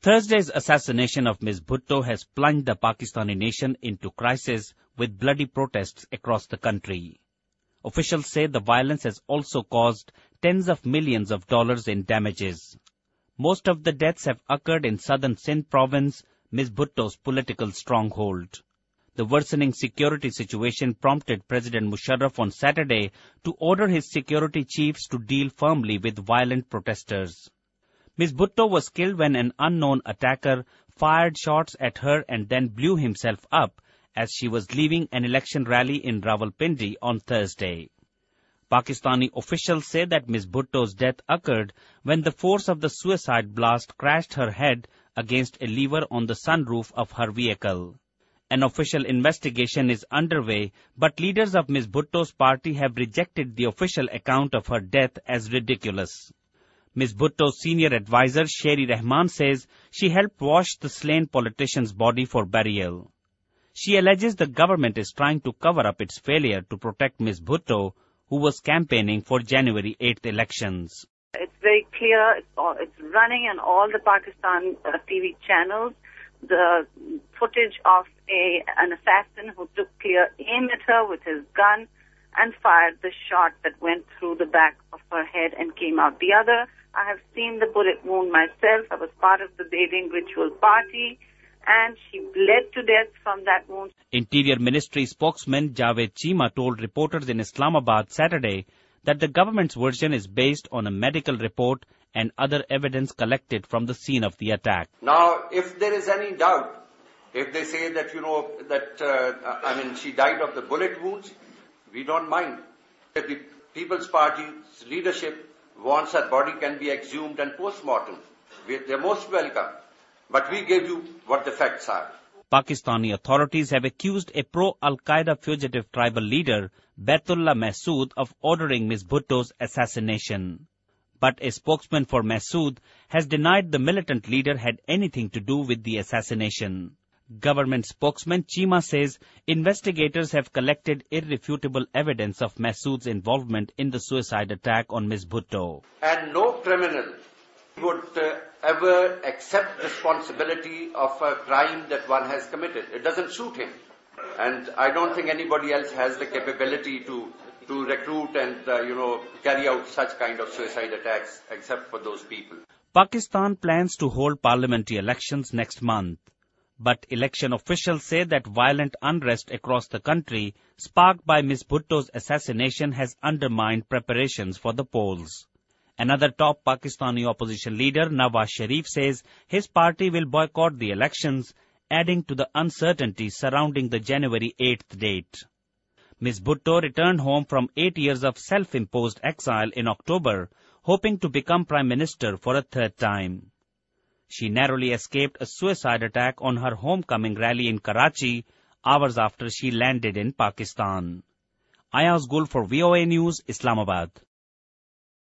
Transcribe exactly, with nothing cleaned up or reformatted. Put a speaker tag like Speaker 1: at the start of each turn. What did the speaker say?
Speaker 1: Thursday's assassination of Miz Bhutto has plunged the Pakistani nation into crisis with bloody protests across the country. Officials say the violence has also caused tens of millions of dollars in damages. Most of the deaths have occurred in southern Sindh province, Miz Bhutto's political stronghold. The worsening security situation prompted President Musharraf on Saturday to order his security chiefs to deal firmly with violent protesters. Miz Bhutto was killed when an unknown attacker fired shots at her and then blew himself up as she was leaving an election rally in Rawalpindi on Thursday. Pakistani officials say that Miz Bhutto's death occurred when the force of the suicide blast crashed her head against a lever on the sunroof of her vehicle. An official investigation is underway, but leaders of Miz Bhutto's party have rejected the official account of her death as ridiculous. Miz Bhutto's senior advisor Sherry Rahman says she helped wash the slain politician's body for burial. She alleges the government is trying to cover up its failure to protect Miz Bhutto, who was campaigning for January eighth elections.
Speaker 2: It's very clear, it's, all, it's running on all the Pakistan uh, T V channels, the footage of a an assassin who took clear aim at her with his gun and fired the shot that went through the back of her head and came out the other. I have seen the bullet wound myself. I was part of the bathing ritual party, and she bled to death from that wound.
Speaker 1: Interior Ministry spokesman Javed Cheema told reporters in Islamabad Saturday that the government's version is based on a medical report and other evidence collected from the scene of the attack.
Speaker 3: Now, if there is any doubt, if they say that, you know, that, uh, I mean, she died of the bullet wounds, we don't mind. If the People's Party's leadership wants her body can be exhumed and post-mortem, they're most welcome. But we gave you what the facts are.
Speaker 1: Pakistani authorities have accused a pro-Al-Qaeda fugitive tribal leader, Baitullah Mahsood, of ordering Miz Bhutto's assassination. But a spokesman for Mahsood has denied the militant leader had anything to do with the assassination. Government spokesman Cheema says investigators have collected irrefutable evidence of Mahsood's involvement in the suicide attack on Miz Bhutto.
Speaker 3: And no criminal would uh, ever accept responsibility of a crime that one has committed. It doesn't suit him. And I don't think anybody else has the capability to, to recruit and, uh, you know, carry out such kind of suicide attacks except for those people.
Speaker 1: Pakistan plans to hold parliamentary elections next month. But election officials say that violent unrest across the country sparked by Miz Bhutto's assassination has undermined preparations for the polls. Another top Pakistani opposition leader, Nawaz Sharif, says his party will boycott the elections, adding to the uncertainty surrounding the January eighth date. Miz Bhutto returned home from eight years of self-imposed exile in October, hoping to become Prime Minister for a third time. She narrowly escaped a suicide attack on her homecoming rally in Karachi hours after she landed in Pakistan. Ayaz Gul for V O A News, Islamabad.